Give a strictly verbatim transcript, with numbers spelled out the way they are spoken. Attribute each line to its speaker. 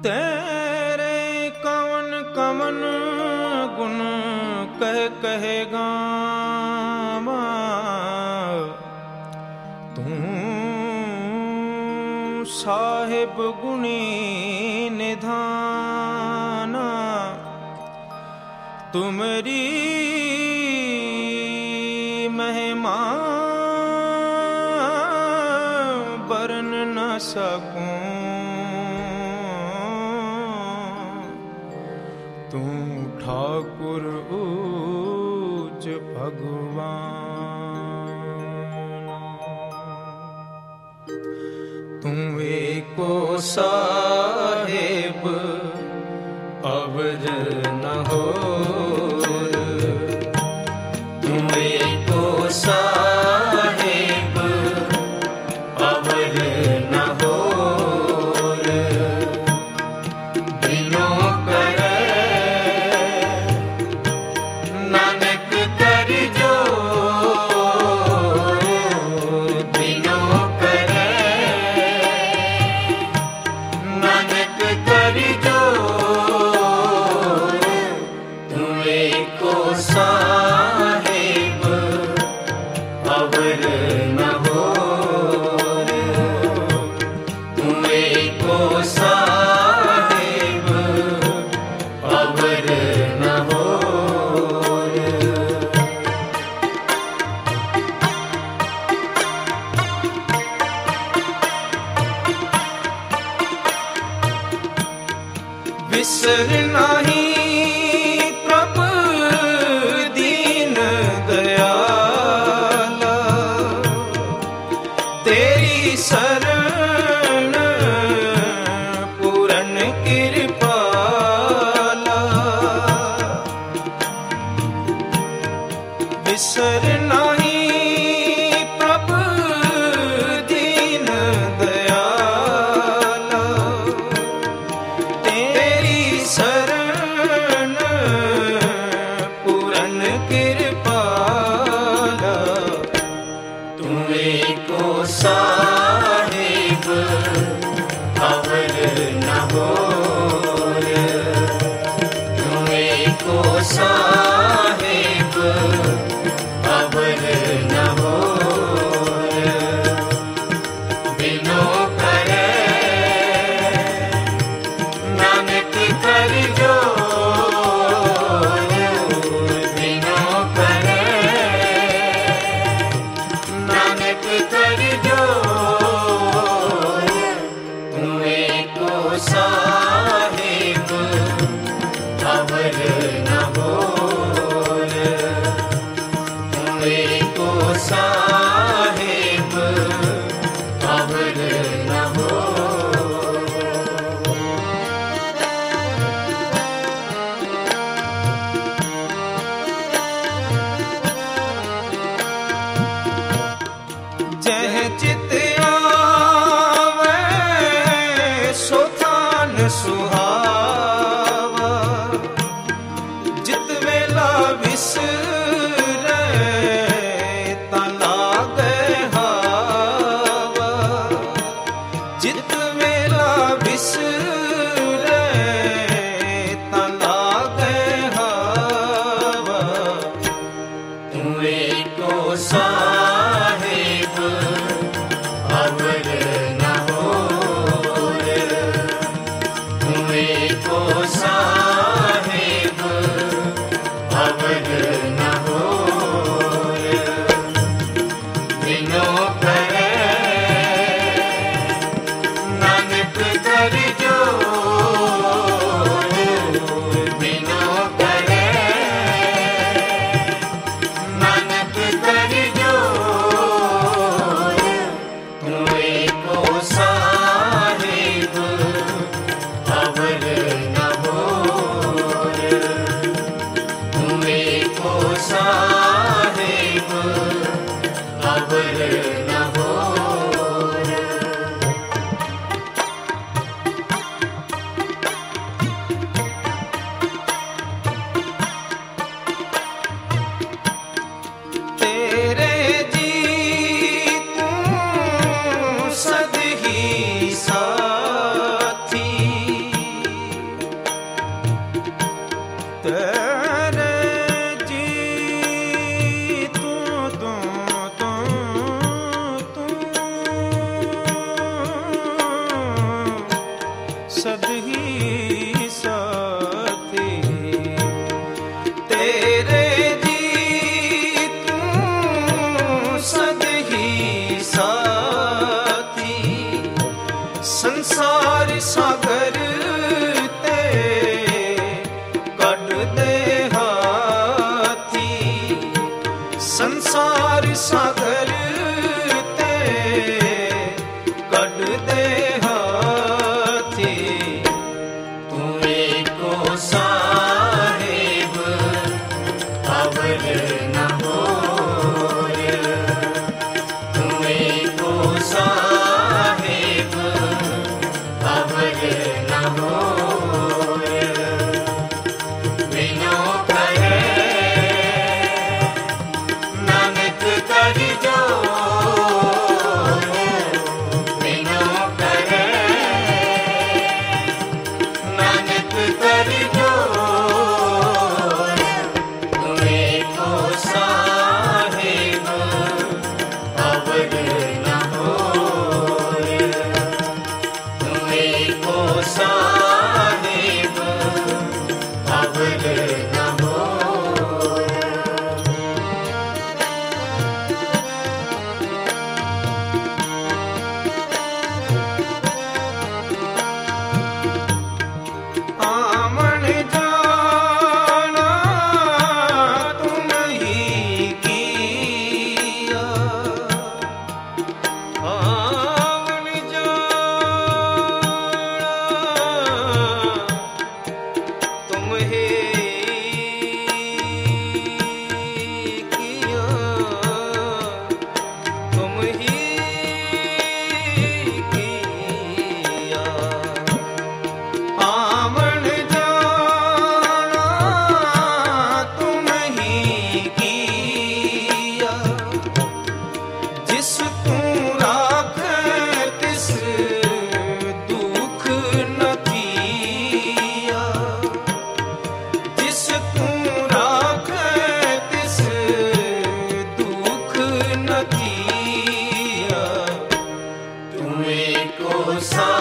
Speaker 1: तेरे कवन कवन गुण कह कहेगा तू साहिब गुणी निधाना। तुमरी महिमा बरन न सकूं, तू ठाकुर ऊच भगवान। तू एको साहिब अवर न हो, तू एको साहिब अवर न हो। बिनो करे नानक कर जोर, बिनो करे नानक कर जोर। तू एको साहिब अवर न हो, तू एको साहिब अवर न हो। बिसर नाही प्रभु दीन दयाला, तेरी शरण पूरन कृपाला। बिसर नाही प्रभु दीन दयाला, तेरी शरण पूरन कृपाला। तू एको साहिब अवर न हो, तू एको साहिब अवर न हो। बिनो करे नानक कर जोर, बिनो करे नानक कर जोर। तू एको साहिब अवर न हो, तू एको साहिब अवर न हो। जह चित आवे सो थान सुहावा, जित वेला विसरे ता लागे हावा। जित वेला विसरे ता लागे हावा। तू एको साहिब अवर न हो, तू एको साहिब अवर न हो। बिनो करे नानक कर जोर, बिनो करे नानक कर जोर। तू एको साहिब अवर न हो, तू एको साहिब अवर न हो। तेरे जी तू सद ही साथी, सा